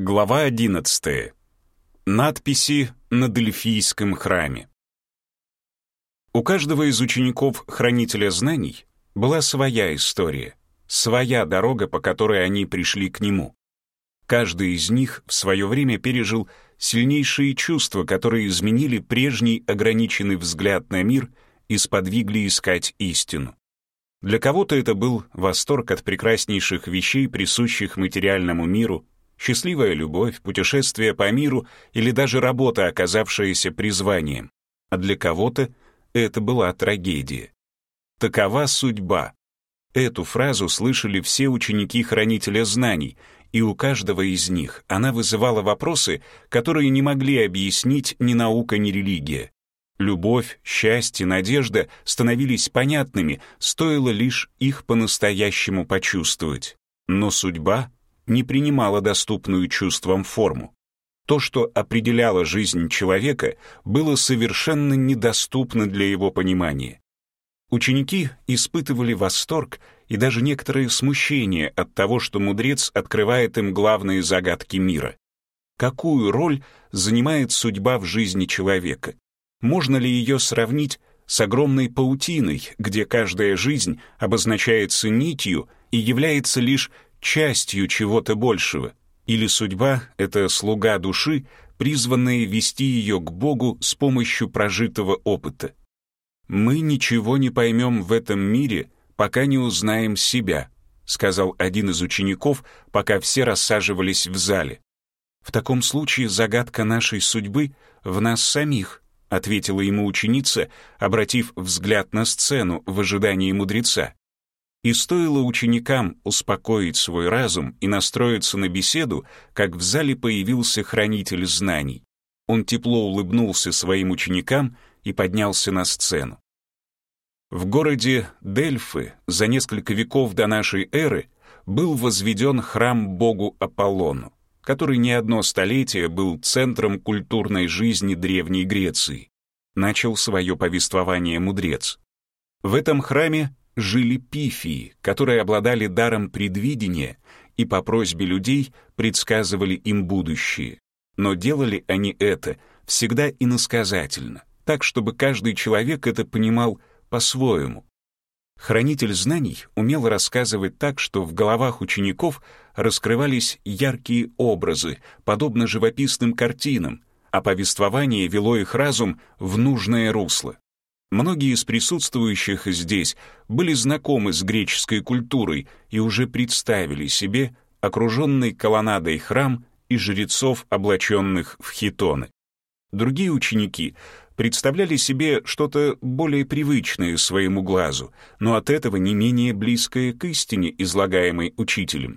Глава 11. Надписи на Дельфийском храме. У каждого из учеников Хранителя знаний была своя история, своя дорога, по которой они пришли к нему. Каждый из них в свое время пережил сильнейшие чувства, которые изменили прежний ограниченный взгляд на мир и сподвигли искать истину. Для кого-то это был восторг от прекраснейших вещей, присущих материальному миру, счастливая любовь, путешествие по миру или даже работа, оказавшаяся призванием. А для кого-то это была трагедия. Такова судьба. Эту фразу слышали все ученики Хранителя знаний, и у каждого из них она вызывала вопросы, которые не могли объяснить ни наука, ни религия. Любовь, счастье, надежда становились понятными, стоило лишь их по-настоящему почувствовать. Но судьба не принимала доступную чувствам форму. То, что определяло жизнь человека, было совершенно недоступно для его понимания. Ученики испытывали восторг и даже некоторое смущение от того, что мудрец открывает им главные загадки мира. Какую роль занимает судьба в жизни человека? Можно ли ее сравнить с огромной паутиной, где каждая жизнь обозначается нитью и является лишь частью чего-то большего? Или судьба — это слуга души, призванная вести ее к Богу с помощью прожитого опыта? «Мы ничего не поймем в этом мире, пока не узнаем себя», сказал один из учеников, пока все рассаживались в зале. «В таком случае загадка нашей судьбы в нас самих», ответила ему ученица, обратив взгляд на сцену в ожидании мудреца. И стоило ученикам успокоить свой разум и настроиться на беседу, как в зале появился Хранитель знаний. Он тепло улыбнулся своим ученикам и поднялся на сцену. В городе Дельфы за несколько веков до нашей эры был возведен храм богу Аполлону, который не одно столетие был центром культурной жизни Древней Греции. Начал свое повествование мудрец. В этом храме жили пифии, которые обладали даром предвидения и по просьбе людей предсказывали им будущее. Но делали они это всегда иносказательно, так, чтобы каждый человек это понимал по-своему. Хранитель знаний умел рассказывать так, что в головах учеников раскрывались яркие образы, подобно живописным картинам, а повествование вело их разум в нужное русло. Многие из присутствующих здесь были знакомы с греческой культурой и уже представили себе окруженный колоннадой храм и жрецов, облаченных в хитоны. Другие ученики представляли себе что-то более привычное своему глазу, но от этого не менее близкое к истине, излагаемой учителем.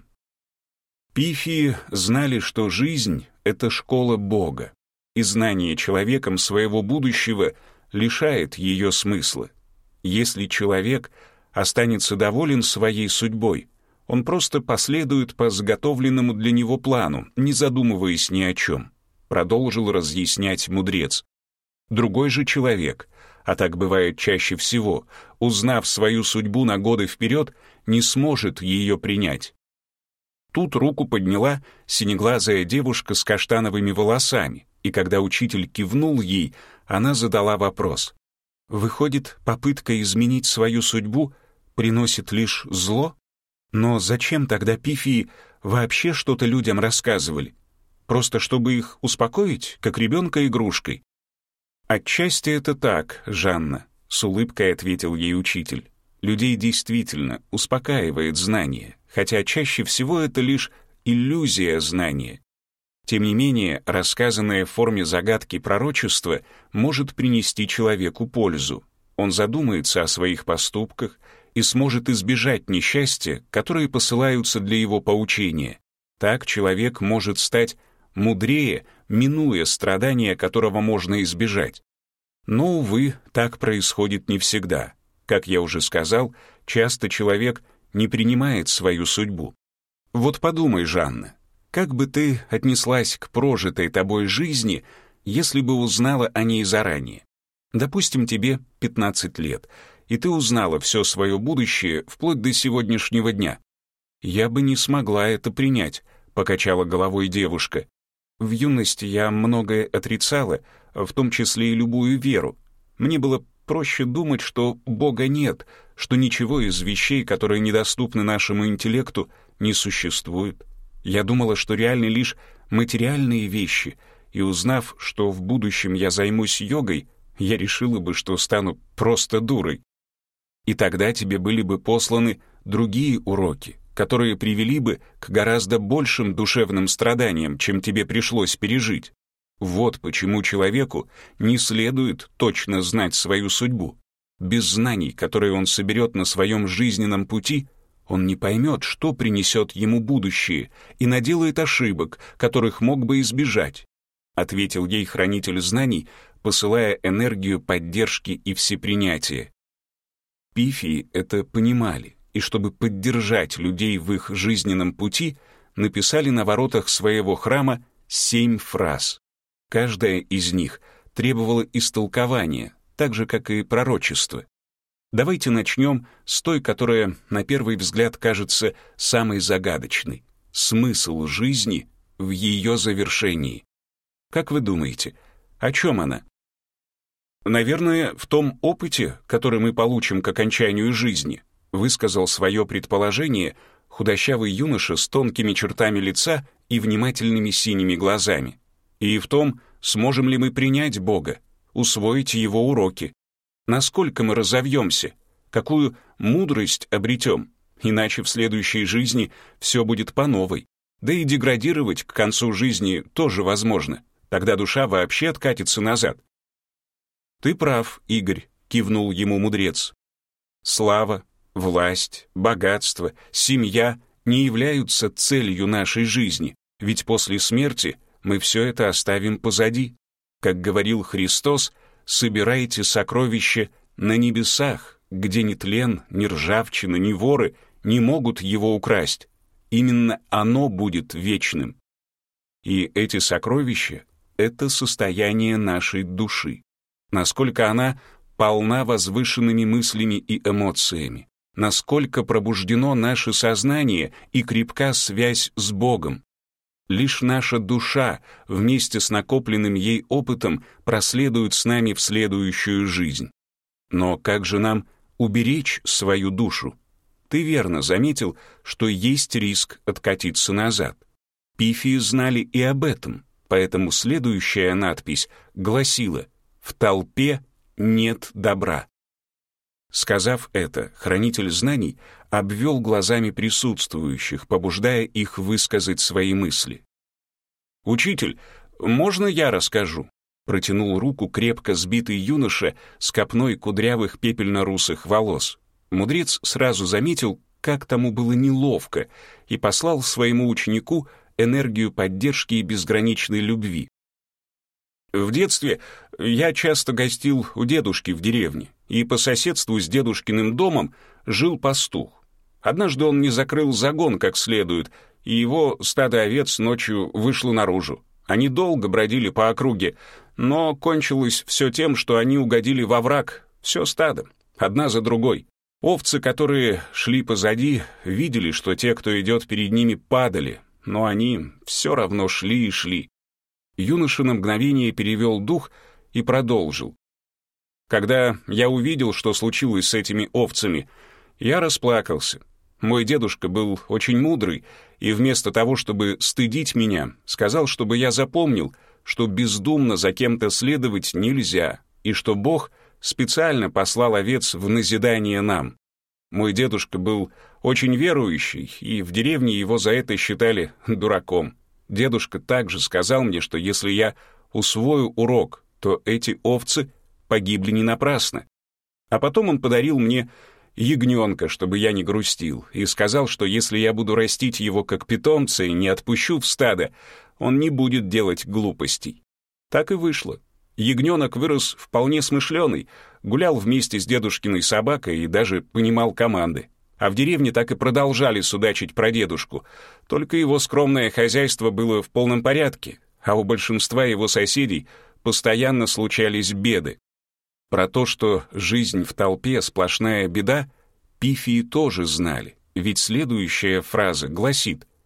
Пифии знали, что жизнь — это школа Бога, и знание человеком своего будущего лишает ее смысла. Если человек останется доволен своей судьбой, он просто последует по заготовленному для него плану, не задумываясь ни о чем, продолжил разъяснять мудрец. Другой же человек, а так бывает чаще всего, узнав свою судьбу на годы вперед, не сможет ее принять. Тут руку подняла синеглазая девушка с каштановыми волосами, и когда учитель кивнул ей, она задала вопрос. Выходит, попытка изменить свою судьбу приносит лишь зло? Но зачем тогда пифии вообще что-то людям рассказывали? Просто чтобы их успокоить, как ребенка игрушкой? «Отчасти это так, Жанна», — с улыбкой ответил ей учитель. «Людей действительно успокаивает знание, хотя чаще всего это лишь иллюзия знания. Тем не менее, рассказанное в форме загадки пророчество может принести человеку пользу. Он задумается о своих поступках и сможет избежать несчастья, которые посылаются для его поучения. Так человек может стать мудрее, минуя страдания, которого можно избежать. Но, увы, так происходит не всегда. Как я уже сказал, часто человек не принимает свою судьбу. Вот подумай, Жанна, как бы ты отнеслась к прожитой тобой жизни, если бы узнала о ней заранее? Допустим, тебе 15 лет, и ты узнала все свое будущее вплоть до сегодняшнего дня. Я бы не смогла это принять, покачала головой девушка. «В юности я многое отрицала, в том числе и любую веру. Мне было проще думать, что Бога нет, что ничего из вещей, которые недоступны нашему интеллекту, не существует. Я думала, что реальны лишь материальные вещи, и узнав, что в будущем я займусь йогой, я решила бы, что стану просто дурой. И тогда тебе были бы посланы другие уроки, которые привели бы к гораздо большим душевным страданиям, чем тебе пришлось пережить. Вот почему человеку не следует точно знать свою судьбу. Без знаний, которые он соберет на своем жизненном пути, он не поймет, что принесет ему будущее, и наделает ошибок, которых мог бы избежать», — ответил ей хранитель знаний, посылая энергию поддержки и всепринятия. Пифии это понимали, и чтобы поддержать людей в их жизненном пути, написали на воротах своего храма 7 фраз. Каждая из них требовала истолкования, так же, как и пророчество. Давайте начнем с той, которая на первый взгляд кажется самой загадочной. Смысл жизни в ее завершении. Как вы думаете, о чем она? «Наверное, в том опыте, который мы получим к окончанию жизни», высказал свое предположение худощавый юноша с тонкими чертами лица и внимательными синими глазами. «И в том, сможем ли мы принять Бога, усвоить Его уроки, насколько мы разовьемся, какую мудрость обретем, иначе в следующей жизни все будет по новой. Да и деградировать к концу жизни тоже возможно, тогда душа вообще откатится назад». «Ты прав, Игорь», — кивнул ему мудрец. «Слава, власть, богатство, семья не являются целью нашей жизни, ведь после смерти мы все это оставим позади. Как говорил Христос, собирайте сокровища на небесах, где ни тлен, ни ржавчина, ни воры не могут его украсть. Именно оно будет вечным. И эти сокровища — это состояние нашей души. Насколько она полна возвышенными мыслями и эмоциями, насколько пробуждено наше сознание и крепка связь с Богом. Лишь наша душа вместе с накопленным ей опытом проследует с нами в следующую жизнь. Но как же нам уберечь свою душу? Ты верно заметил, что есть риск откатиться назад. Пифии знали и об этом, поэтому следующая надпись гласила: «В толпе нет добра». Сказав это, хранитель знаний обвел глазами присутствующих, побуждая их высказать свои мысли. «Учитель, можно я расскажу?» Протянул руку крепко сбитый юноша с копной кудрявых пепельно-русых волос. Мудрец сразу заметил, как тому было неловко, и послал своему ученику энергию поддержки и безграничной любви. «В детстве я часто гостил у дедушки в деревне, и по соседству с дедушкиным домом жил пастух. Однажды он не закрыл загон как следует, и его стадо овец ночью вышло наружу. Они долго бродили по округе, но кончилось все тем, что они угодили во враг, все стадо, одна за другой. Овцы, которые шли позади, видели, что те, кто идет перед ними, падали, но они все равно шли и шли». Юноша на мгновение перевел дух и продолжил. «Когда я увидел, что случилось с этими овцами, я расплакался. Мой дедушка был очень мудрый, и вместо того, чтобы стыдить меня, сказал, чтобы я запомнил, что бездумно за кем-то следовать нельзя, и что Бог специально послал овец в назидание нам. Мой дедушка был очень верующий, и в деревне его за это считали дураком. Дедушка также сказал мне, что если я усвою урок, то эти овцы погибли не напрасно. А потом он подарил мне ягненка, чтобы я не грустил, и сказал, что если я буду растить его как питомца и не отпущу в стадо, он не будет делать глупостей». Так и вышло. Ягненок вырос вполне смышленый, гулял вместе с дедушкиной собакой и даже понимал команды. А в деревне так и продолжали судачить про дедушку, только его скромное хозяйство было в полном порядке, а у большинства его соседей постоянно случались беды. Про то, что жизнь в толпе — сплошная беда, пифии тоже знали, ведь следующая фраза гласит: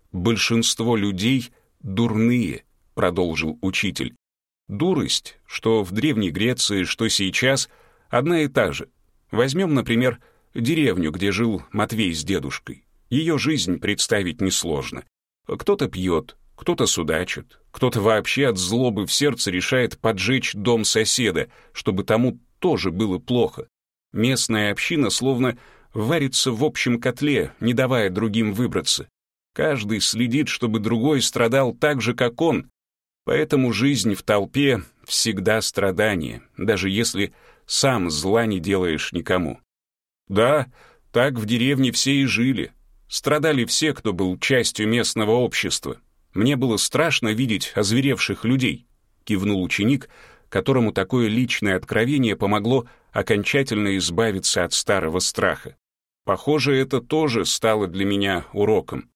большинство людей дурные, продолжил учитель. Дурость, что в Древней Греции, что сейчас, одна и та же. Возьмем, например, деревню, где жил Матвей с дедушкой. Ее жизнь представить несложно. Кто-то пьет, кто-то судачит, кто-то вообще от злобы в сердце решает поджечь дом соседа, чтобы тому тоже было плохо. Местная община словно варится в общем котле, не давая другим выбраться. Каждый следит, чтобы другой страдал так же, как он. Поэтому жизнь в толпе всегда страдание, даже если сам зла не делаешь никому. Да, так в деревне все и жили. Страдали все, кто был частью местного общества. Мне было страшно видеть озверевших людей, кивнул ученик, которому такое личное откровение помогло окончательно избавиться от старого страха. Похоже, это тоже стало для меня уроком.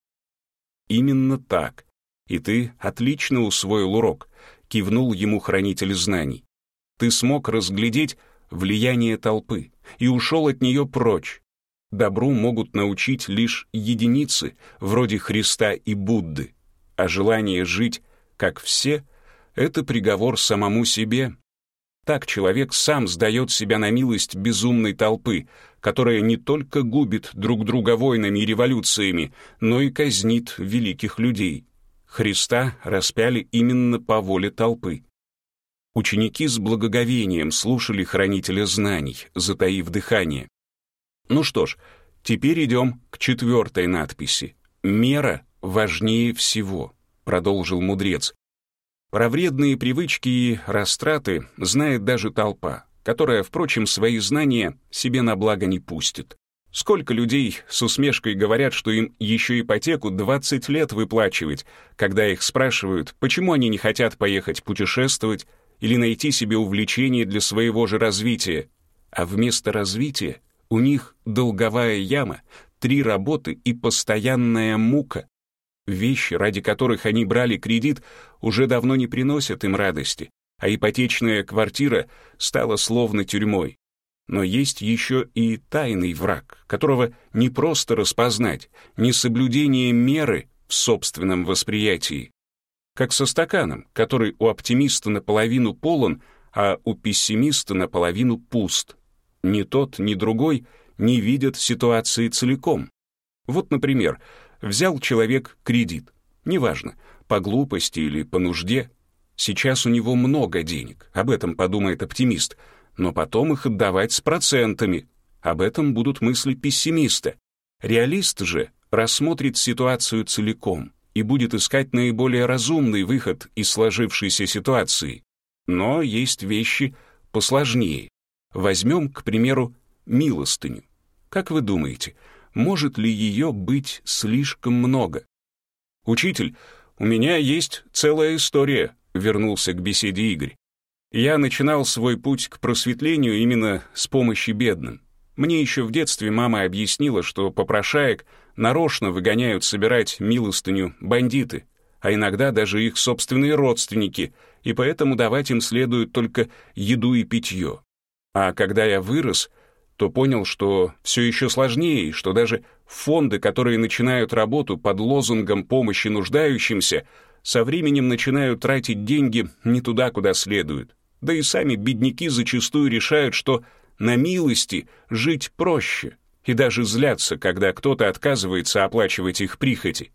Именно так. И ты отлично усвоил урок, кивнул ему хранитель знаний. Ты смог разглядеть влияние толпы и ушел от нее прочь. Добру могут научить лишь единицы, вроде Христа и Будды, а желание жить, как все, это приговор самому себе. Так человек сам сдает себя на милость безумной толпы, которая не только губит друг друга войнами и революциями, но и казнит великих людей. Христа распяли именно по воле толпы. Ученики с благоговением слушали хранителя знаний, затаив дыхание. Ну что ж, теперь идем к 4-й надписи. «Мера важнее всего», — продолжил мудрец. Про вредные привычки и растраты знает даже толпа, которая, впрочем, свои знания себе на благо не пустит. Сколько людей с усмешкой говорят, что им еще ипотеку 20 лет выплачивать, когда их спрашивают, почему они не хотят поехать путешествовать или найти себе увлечение для своего же развития. А вместо развития у них долговая яма, 3 работы и постоянная мука. Вещи, ради которых они брали кредит, уже давно не приносят им радости, а ипотечная квартира стала словно тюрьмой. Но есть еще и тайный враг, которого не просто распознать, несоблюдение меры в собственном восприятии. Как со стаканом, который у оптимиста наполовину полон, а у пессимиста наполовину пуст. Ни тот, ни другой не видят ситуации целиком. Вот, например, взял человек кредит, неважно, по глупости или по нужде. Сейчас у него много денег, об этом подумает оптимист, но потом их отдавать с процентами. Об этом будут мысли пессимиста. Реалист же рассмотрит ситуацию целиком и будет искать наиболее разумный выход из сложившейся ситуации. Но есть вещи посложнее. Возьмем, к примеру, милостыню. Как вы думаете, может ли ее быть слишком много? «Учитель, у меня есть целая история», — вернулся к беседе Игорь. «Я начинал свой путь к просветлению именно с помощи бедным. Мне еще в детстве мама объяснила, что попрошаек нарочно выгоняют собирать милостыню бандиты, а иногда даже их собственные родственники, и поэтому давать им следует только еду и питье. А когда я вырос, то понял, что все еще сложнее, и что даже фонды, которые начинают работу под лозунгом помощи нуждающимся, со временем начинают тратить деньги не туда, куда следует. Да и сами бедняки зачастую решают, что на милости жить проще, и даже злятся, когда кто-то отказывается оплачивать их прихоти.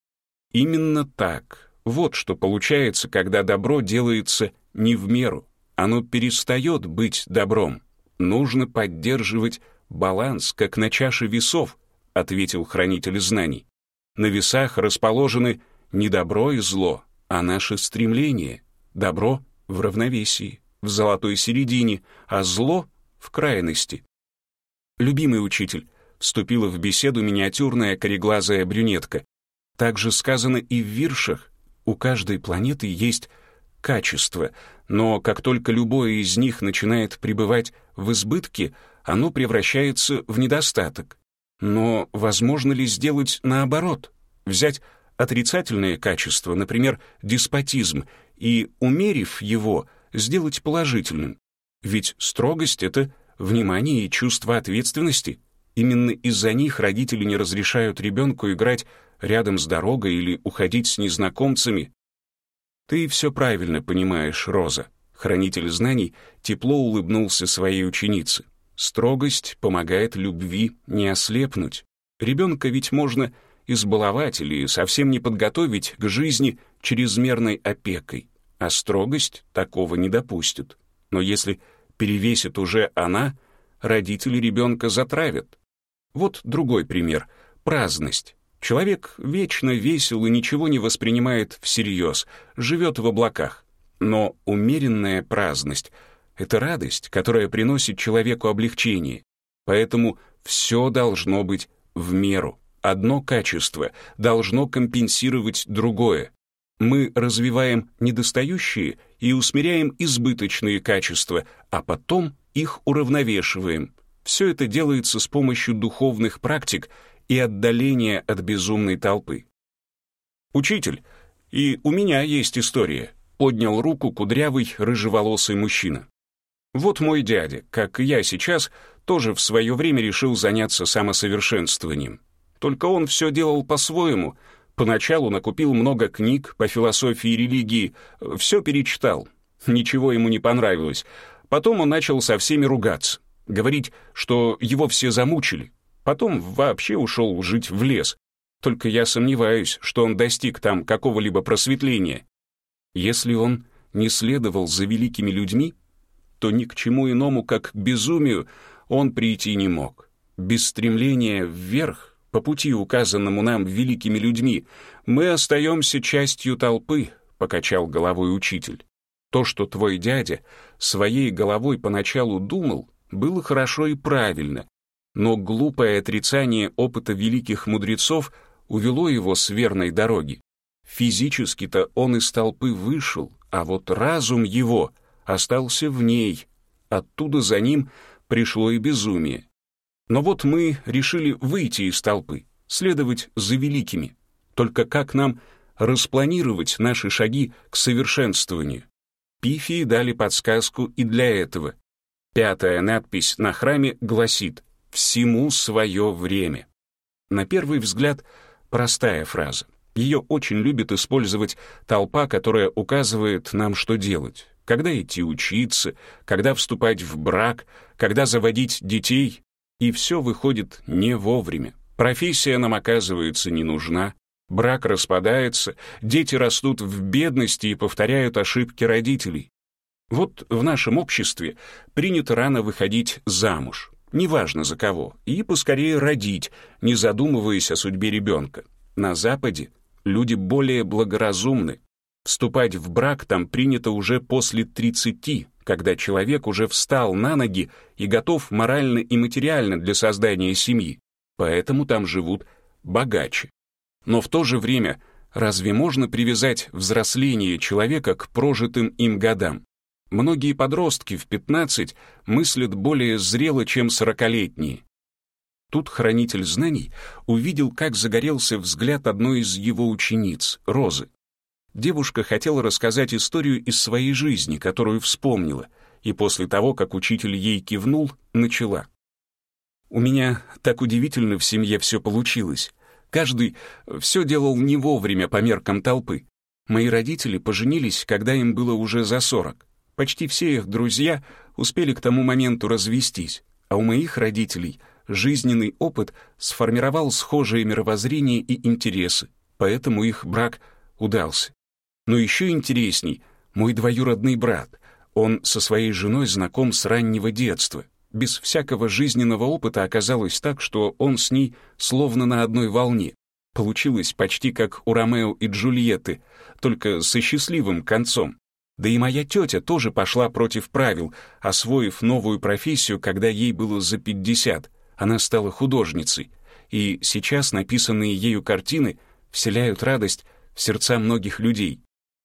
Именно так. Вот что получается, когда добро делается не в меру. Оно перестает быть добром. Нужно поддерживать баланс, как на чаше весов, ответил хранитель знаний. На весах расположены не добро и зло, а наше стремление. Добро в равновесии, в золотой середине, а зло в крайности. «Любимый учитель», — вступила в беседу миниатюрная кореглазая брюнетка, «так же сказано и в виршах. У каждой планеты есть качество, но как только любое из них начинает пребывать в избытке, оно превращается в недостаток. Но возможно ли сделать наоборот? Взять отрицательное качество, например, деспотизм, и, умерив его, сделать положительным? Ведь строгость — это внимание и чувство ответственности. Именно из-за них родители не разрешают ребенку играть рядом с дорогой или уходить с незнакомцами. Ты все правильно понимаешь, Роза. Хранитель знаний тепло улыбнулся своей ученице. Строгость помогает любви не ослепнуть. Ребенка ведь можно избаловать или совсем не подготовить к жизни чрезмерной опекой, а строгость такого не допустит. Но если перевесит уже она, родители ребенка затравят. Вот другой пример — праздность. Человек вечно весел и ничего не воспринимает всерьез, живет в облаках. Но умеренная праздность — это радость, которая приносит человеку облегчение. Поэтому все должно быть в меру. Одно качество должно компенсировать другое. Мы развиваем недостающие и усмиряем избыточные качества, а потом их уравновешиваем. Все это делается с помощью духовных практик и отдаления от безумной толпы. «Учитель, и у меня есть история», — поднял руку кудрявый рыжеволосый мужчина. «Вот мой дядя, как и я сейчас, тоже в свое время решил заняться самосовершенствованием. Только он все делал по-своему. Поначалу накупил много книг по философии и религии, все перечитал. Ничего ему не понравилось. Потом он начал со всеми ругаться, говорить, что его все замучили. Потом вообще ушел жить в лес. Только я сомневаюсь, что он достиг там какого-либо просветления. Если он не следовал за великими людьми, то ни к чему иному, как к безумию, он прийти не мог. Без стремления вверх, по пути, указанному нам великими людьми, мы остаемся частью толпы», — покачал головой учитель. «То, что твой дядя своей головой поначалу думал, было хорошо и правильно, но глупое отрицание опыта великих мудрецов увело его с верной дороги. Физически-то он из толпы вышел, а вот разум его остался в ней. Оттуда за ним пришло и безумие. Но вот мы решили выйти из толпы, следовать за великими. Только как нам распланировать наши шаги к совершенствованию? Пифии дали подсказку и для этого. 5-я надпись на храме гласит «Всему свое время». На первый взгляд, простая фраза. Ее очень любит использовать толпа, которая указывает нам, что делать. Когда идти учиться, когда вступать в брак, когда заводить детей. И все выходит не вовремя. Профессия нам, оказывается, не нужна. Брак распадается, дети растут в бедности и повторяют ошибки родителей. Вот в нашем обществе принято рано выходить замуж, неважно за кого, и поскорее родить, не задумываясь о судьбе ребенка. На Западе люди более благоразумны. Вступать в брак там принято уже после 30, когда человек уже встал на ноги и готов морально и материально для создания семьи. Поэтому там живут богаче. Но в то же время разве можно привязать взросление человека к прожитым им годам? Многие подростки в 15 мыслят более зрело, чем 40-летние. Тут хранитель знаний увидел, как загорелся взгляд одной из его учениц, Розы. Девушка хотела рассказать историю из своей жизни, которую вспомнила, и после того, как учитель ей кивнул, начала. «У меня так удивительно в семье все получилось. Каждый все делал не вовремя по меркам толпы. Мои родители поженились, когда им было уже за 40. Почти все их друзья успели к тому моменту развестись, а у моих родителей жизненный опыт сформировал схожие мировоззрения и интересы, поэтому их брак удался. Но еще интересней мой двоюродный брат. Он со своей женой знаком с раннего детства. Без всякого жизненного опыта оказалось так, что он с ней словно на одной волне. Получилось почти как у Ромео и Джульетты, только со счастливым концом. Да и моя тетя тоже пошла против правил, освоив новую профессию, когда ей было за 50. Она стала художницей, и сейчас написанные ею картины вселяют радость в сердца многих людей.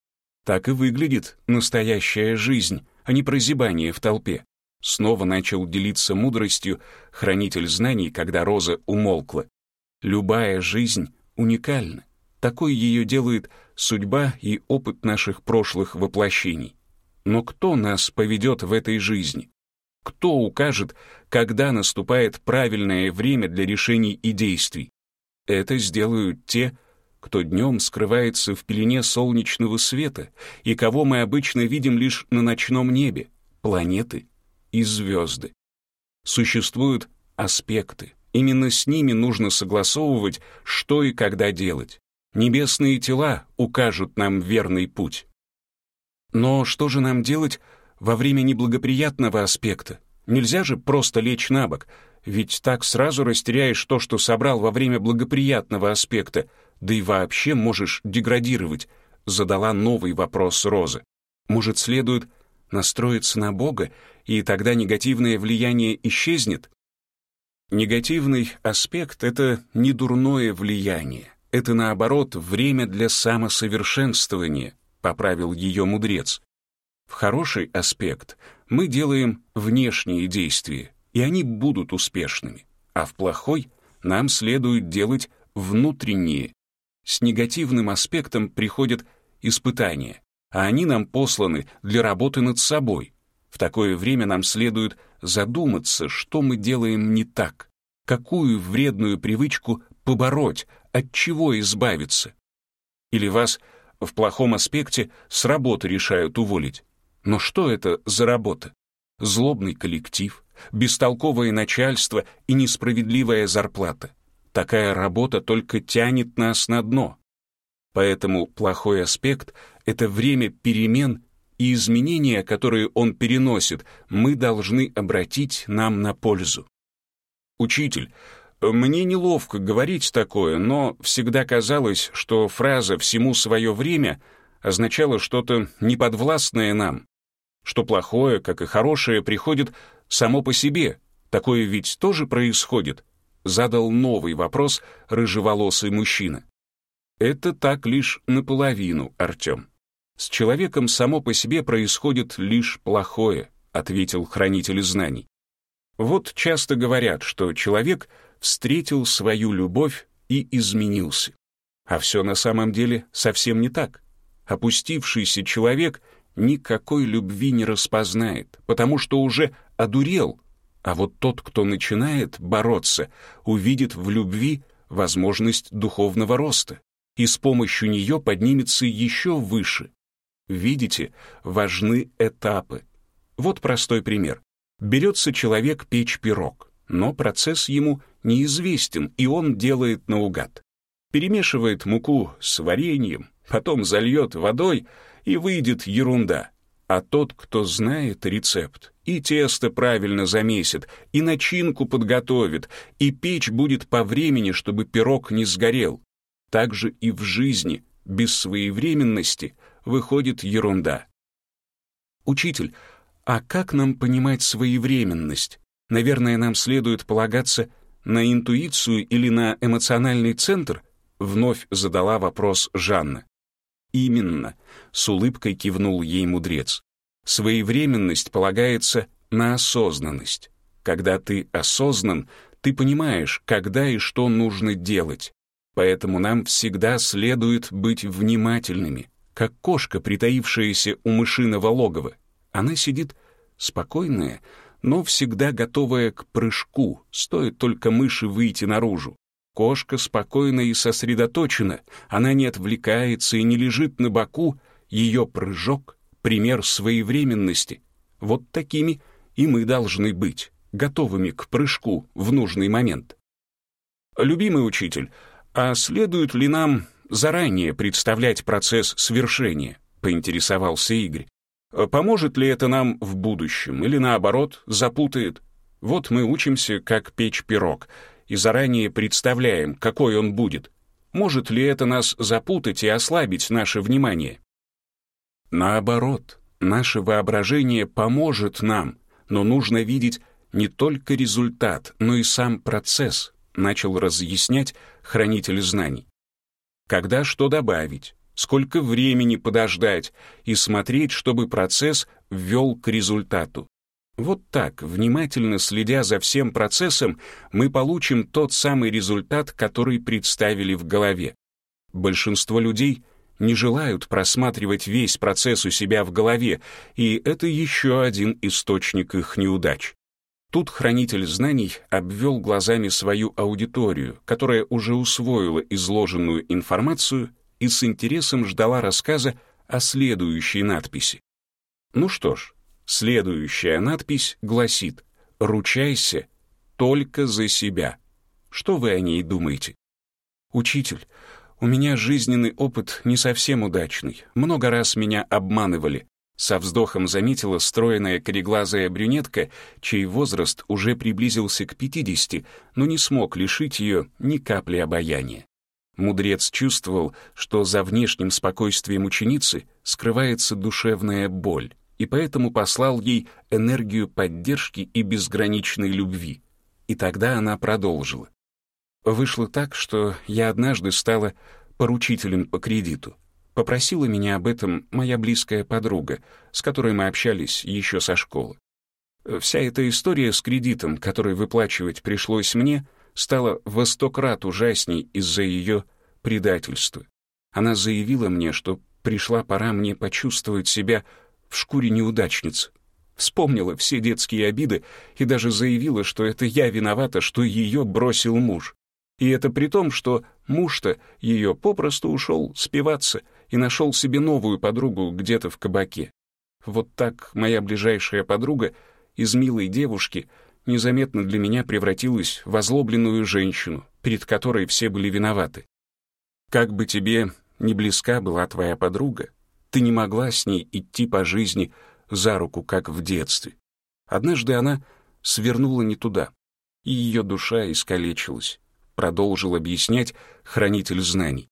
Так и выглядит настоящая жизнь, а не прозябание в толпе. Снова начал делиться мудростью хранитель знаний, когда Роза умолкла. Любая жизнь уникальна. Такой ее делает судьба и опыт наших прошлых воплощений. Но кто нас поведет в этой жизни? Кто укажет, когда наступает правильное время для решений и действий? Это сделают те, кто днем скрывается в пелене солнечного света и кого мы обычно видим лишь на ночном небе, планеты и звезды. Существуют аспекты. Именно с ними нужно согласовывать, что и когда делать. Небесные тела укажут нам верный путь. Но что же нам делать во время неблагоприятного аспекта? Нельзя же просто лечь на бок, ведь так сразу растеряешь то, что собрал во время благоприятного аспекта, да и вообще можешь деградировать, задала новый вопрос Роза. Может, следует настроиться на Бога, и тогда негативное влияние исчезнет? Негативный аспект — это не дурное влияние. Это, наоборот, время для самосовершенствования, поправил ее мудрец. В хороший аспект мы делаем внешние действия, и они будут успешными, а в плохой нам следует делать внутренние. С негативным аспектом приходят испытания, а они нам посланы для работы над собой. В такое время нам следует задуматься, что мы делаем не так, какую вредную привычку побороть, от чего избавиться. Или вас в плохом аспекте с работы решают уволить. Но что это за работа? Злобный коллектив, бестолковое начальство и несправедливая зарплата. Такая работа только тянет нас на дно. Поэтому плохой аспект — это время перемен, и изменения, которые он переносит, мы должны обратить нам на пользу. Учитель, мне неловко говорить такое, но всегда казалось, что фраза «всему свое время» означала что-то неподвластное нам, что плохое, как и хорошее, приходит само по себе. Такое ведь тоже происходит? Задал новый вопрос рыжеволосый мужчина. Это так лишь наполовину, Артем. С человеком само по себе происходит лишь плохое, ответил хранитель знаний. Вот часто говорят, что человек встретил свою любовь и изменился. А все на самом деле совсем не так. Опустившийся человек никакой любви не распознает, потому что уже одурел. А вот тот, кто начинает бороться, увидит в любви возможность духовного роста и с помощью нее поднимется еще выше. Видите, важны этапы. Вот простой пример. Берется человек печь пирог, но процесс ему неизвестен, и он делает наугад. Перемешивает муку с вареньем, потом зальет водой, и выйдет ерунда. А тот, кто знает рецепт, и тесто правильно замесит, и начинку подготовит, и печь будет по времени, чтобы пирог не сгорел. Так же и в жизни, без своевременности, выходит ерунда. Учитель, а как нам понимать своевременность? Наверное, нам следует полагаться на интуицию или на эмоциональный центр? Вновь задала вопрос Жанна. Именно, с улыбкой кивнул ей мудрец. Своевременность полагается на осознанность. Когда ты осознан, ты понимаешь, когда и что нужно делать. Поэтому нам всегда следует быть внимательными, как кошка, притаившаяся у мышиного логова. Она сидит спокойная, но всегда готовая к прыжку, стоит только мыши выйти наружу. Кошка спокойна и сосредоточена, она не отвлекается и не лежит на боку, ее прыжок — пример своевременности. Вот такими и мы должны быть, готовыми к прыжку в нужный момент. Любимый учитель, а следует ли нам заранее представлять процесс свершения? Поинтересовался Игорь. Поможет ли это нам в будущем или, наоборот, запутает? Вот мы учимся, как печь пирог, и заранее представляем, какой он будет. Может ли это нас запутать и ослабить наше внимание? Наоборот, наше воображение поможет нам, но нужно видеть не только результат, но и сам процесс, начал разъяснять хранитель знаний. Когда что добавить, сколько времени подождать и смотреть, чтобы процесс ввел к результату. Вот так, внимательно следя за всем процессом, мы получим тот самый результат, который представили в голове. Большинство людей не желают просматривать весь процесс у себя в голове, и это еще один источник их неудач. Тут хранитель знаний обвел глазами свою аудиторию, которая уже усвоила изложенную информацию и с интересом ждала рассказа о следующей надписи. Ну что ж, следующая надпись гласит: «Ручайся только за себя». Что вы о ней думаете? Учитель, у меня жизненный опыт не совсем удачный. Много раз меня обманывали. Со вздохом заметила стройная кореглазая брюнетка, чей возраст уже приблизился к 50, но не смог лишить ее ни капли обаяния. Мудрец чувствовал, что за внешним спокойствием ученицы скрывается душевная боль, и поэтому послал ей энергию поддержки и безграничной любви. И тогда она продолжила. Вышло так, что я однажды стала поручителем по кредиту. Попросила меня об этом моя близкая подруга, с которой мы общались еще со школы. Вся эта история с кредитом, который выплачивать пришлось мне, стала во 100 крат ужасней из-за ее предательства. Она заявила мне, что пришла пора мне почувствовать себя в шкуре неудачницы. Вспомнила все детские обиды и даже заявила, что это я виновата, что ее бросил муж. И это при том, что муж-то ее попросту ушел спиваться и нашел себе новую подругу где-то в кабаке. Вот так моя ближайшая подруга из милой девушки незаметно для меня превратилась в озлобленную женщину, перед которой все были виноваты. Как бы тебе ни близка была твоя подруга, ты не могла с ней идти по жизни за руку, как в детстве. Однажды она свернула не туда, и ее душа искалечилась, продолжил объяснять хранитель знаний.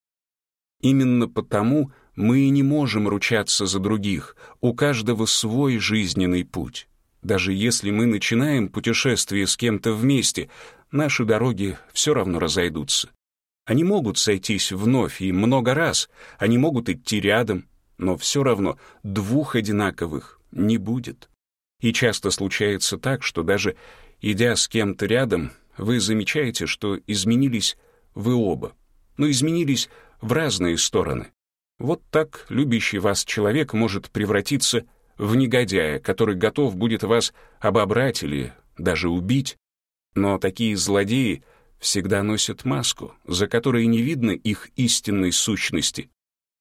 Именно потому мы и не можем ручаться за других, у каждого свой жизненный путь. Даже если мы начинаем путешествие с кем-то вместе, наши дороги все равно разойдутся. Они могут сойтись вновь и много раз, они могут идти рядом, но все равно двух одинаковых не будет. И часто случается так, что даже идя с кем-то рядом, вы замечаете, что изменились вы оба, но изменились в разные стороны. Вот так любящий вас человек может превратиться в негодяя, который готов будет вас обобрать или даже убить. Но такие злодеи всегда носят маску, за которой не видно их истинной сущности.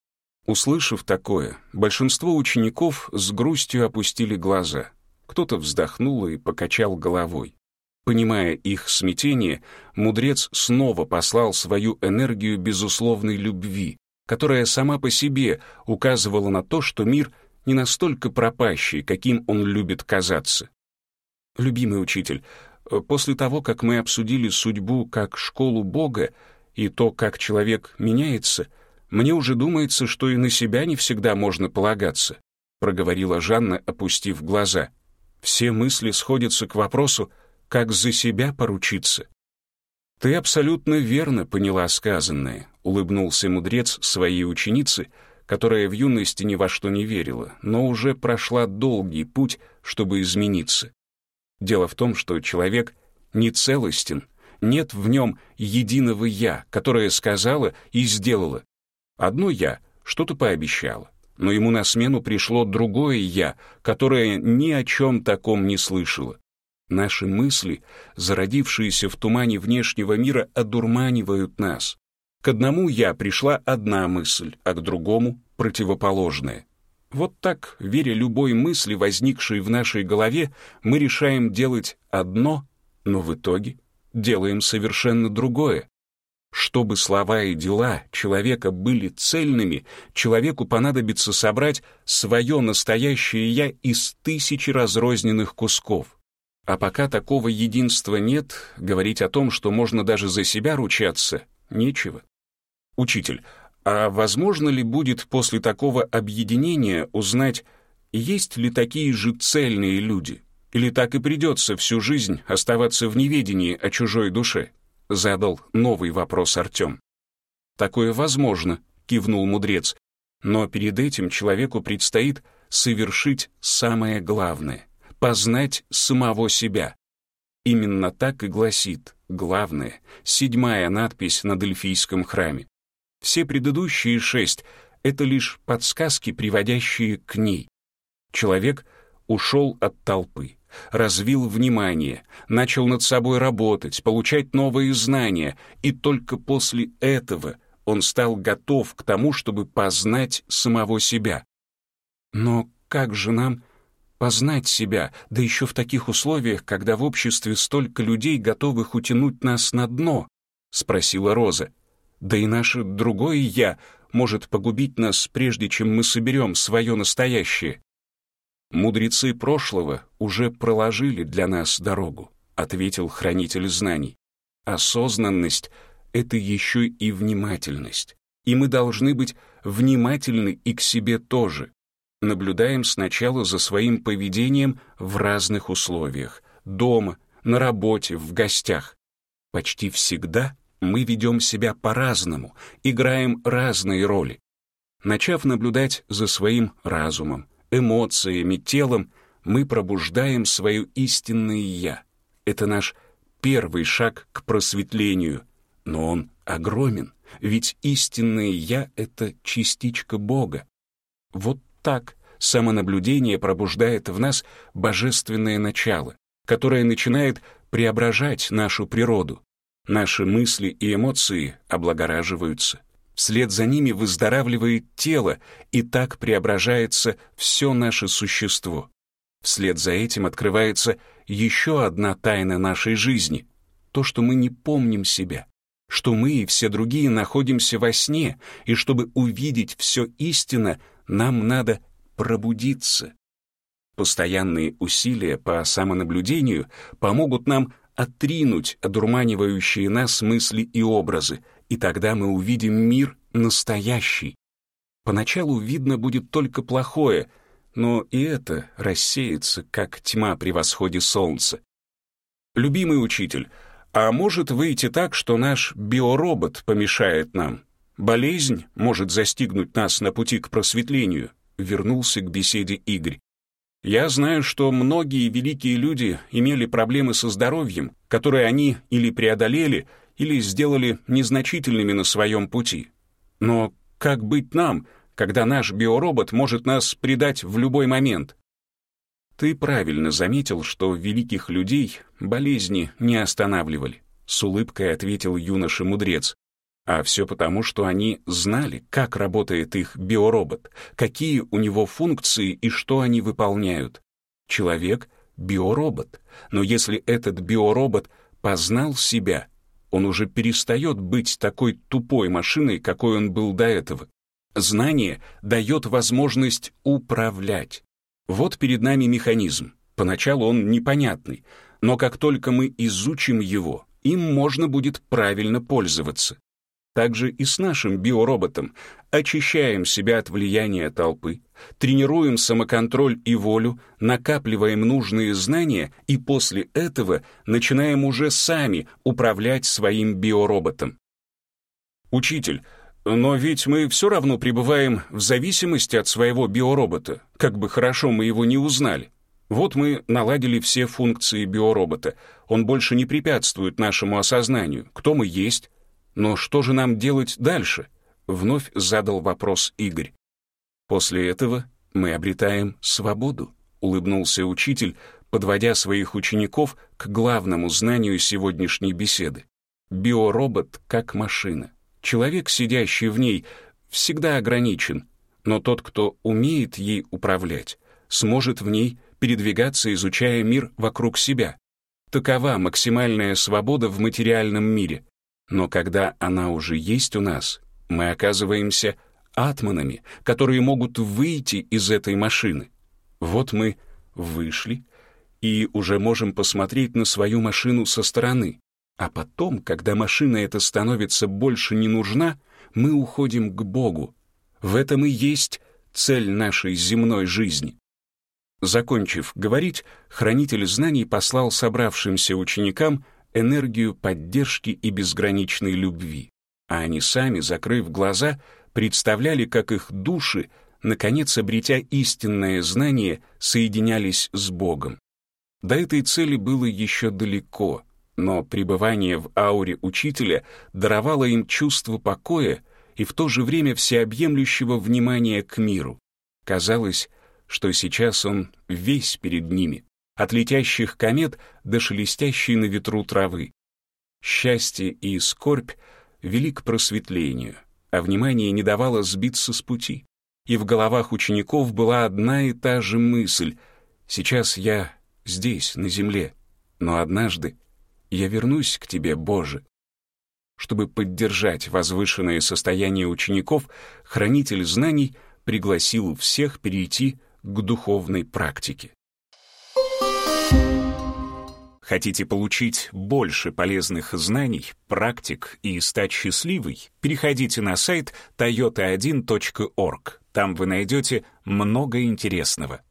Услышав такое, большинство учеников с грустью опустили глаза. Кто-то вздохнул и покачал головой. Понимая их смятение, мудрец снова послал свою энергию безусловной любви, которая сама по себе указывала на то, что мир не настолько пропащий, каким он любит казаться. Любимый учитель, после того, как мы обсудили судьбу как школу Бога и то, как человек меняется, мне уже думается, что и на себя не всегда можно полагаться, проговорила Жанна, опустив глаза. Все мысли сходятся к вопросу, как за себя поручиться. Ты абсолютно верно поняла сказанное, улыбнулся мудрец своей ученице, которая в юности ни во что не верила, но уже прошла долгий путь, чтобы измениться. Дело в том, что человек не целостен, нет в нем единого «я», которое сказала и сделала. Одно «я» что-то пообещало, но ему на смену пришло другое «я», которое ни о чем таком не слышало. Наши мысли, зародившиеся в тумане внешнего мира, одурманивают нас. К одному «я» пришла одна мысль, а к другому — противоположная. Вот так, веря любой мысли, возникшей в нашей голове, мы решаем делать одно, но в итоге делаем совершенно другое. Чтобы слова и дела человека были цельными, человеку понадобится собрать свое настоящее «я» из 1000 разрозненных кусков. А пока такого единства нет, говорить о том, что можно даже за себя ручаться, нечего. Учитель, а возможно ли будет после такого объединения узнать, есть ли такие же цельные люди? Или так и придется всю жизнь оставаться в неведении о чужой душе? Задал новый вопрос Артем. Такое возможно, кивнул мудрец, но перед этим человеку предстоит совершить самое главное — познать самого себя. Именно так и гласит главная, 7-я надпись на Дельфийском храме. Все предыдущие 6 — это лишь подсказки, приводящие к ней. Человек ушел от толпы, развил внимание, начал над собой работать, получать новые знания, и только после этого он стал готов к тому, чтобы познать самого себя. Но как же нам познать себя, да еще в таких условиях, когда в обществе столько людей, готовых утянуть нас на дно? — спросила Роза. Да и наше другое «я» может погубить нас, прежде чем мы соберем свое настоящее. «Мудрецы прошлого уже проложили для нас дорогу», — ответил хранитель знаний. «Осознанность — это еще и внимательность, и мы должны быть внимательны и к себе тоже. Наблюдаем сначала за своим поведением в разных условиях, дома, на работе, в гостях. Почти всегда мы ведем себя по-разному, играем разные роли. Начав наблюдать за своим разумом, эмоциями, телом, мы пробуждаем свое истинное «я». Это наш первый шаг к просветлению, но он огромен, ведь истинное «я» — это частичка Бога. Вот так самонаблюдение пробуждает в нас божественное начало, которое начинает преображать нашу природу. Наши мысли и эмоции облагораживаются. Вслед за ними выздоравливает тело, и так преображается все наше существо. Вслед за этим открывается еще одна тайна нашей жизни — то, что мы не помним себя, что мы и все другие находимся во сне, и чтобы увидеть все истинно, нам надо пробудиться. Постоянные усилия по самонаблюдению помогут нам отринуть одурманивающие нас мысли и образы, и тогда мы увидим мир настоящий. Поначалу видно будет только плохое, но и это рассеется, как тьма при восходе солнца. Любимый учитель, а может выйти так, что наш биоробот помешает нам? Болезнь может застигнуть нас на пути к просветлению? Вернулся к беседе Игорь. Я знаю, что многие великие люди имели проблемы со здоровьем, которые они или преодолели, или сделали незначительными на своем пути. Но как быть нам, когда наш биоробот может нас предать в любой момент? Ты правильно заметил, что великих людей болезни не останавливали, с улыбкой ответил юноша-мудрец. А все потому, что они знали, как работает их биоробот, какие у него функции и что они выполняют. Человек — биоробот, но если этот биоробот познал себя, он уже перестает быть такой тупой машиной, какой он был до этого. Знание дает возможность управлять. Вот перед нами механизм. Поначалу он непонятный, но как только мы изучим его, им можно будет правильно пользоваться. Также и с нашим биороботом очищаем себя от влияния толпы, тренируем самоконтроль и волю, накапливаем нужные знания и после этого начинаем уже сами управлять своим биороботом. Учитель, но ведь мы все равно пребываем в зависимости от своего биоробота, как бы хорошо мы его не узнали. Вот мы наладили все функции биоробота, он больше не препятствует нашему осознанию, кто мы есть. Но что же нам делать дальше? Вновь задал вопрос Игорь. После этого мы обретаем свободу, улыбнулся учитель, подводя своих учеников к главному знанию сегодняшней беседы. Биоробот как машина. Человек, сидящий в ней, всегда ограничен, но тот, кто умеет ей управлять, сможет в ней передвигаться, изучая мир вокруг себя. Такова максимальная свобода в материальном мире. Но когда она уже есть у нас, мы оказываемся атманами, которые могут выйти из этой машины. Вот мы вышли и уже можем посмотреть на свою машину со стороны. А потом, когда машина эта становится больше не нужна, мы уходим к Богу. В этом и есть цель нашей земной жизни. Закончив говорить, хранитель знаний послал собравшимся ученикам энергию поддержки и безграничной любви, а они сами, закрыв глаза, представляли, как их души, наконец обретя истинное знание, соединялись с Богом. До этой цели было еще далеко, но пребывание в ауре учителя даровало им чувство покоя и в то же время всеобъемлющего внимания к миру. Казалось, что сейчас он весь перед ними, от летящих комет до шелестящей на ветру травы. Счастье и скорбь вели к просветлению, а внимание не давало сбиться с пути. И в головах учеников была одна и та же мысль: «Сейчас я здесь, на земле, но однажды я вернусь к тебе, Боже». Чтобы поддержать возвышенное состояние учеников, хранитель знаний пригласил всех перейти к духовной практике. Хотите получить больше полезных знаний, практик и стать счастливой? Переходите на сайт toyota1.org. Там вы найдете много интересного.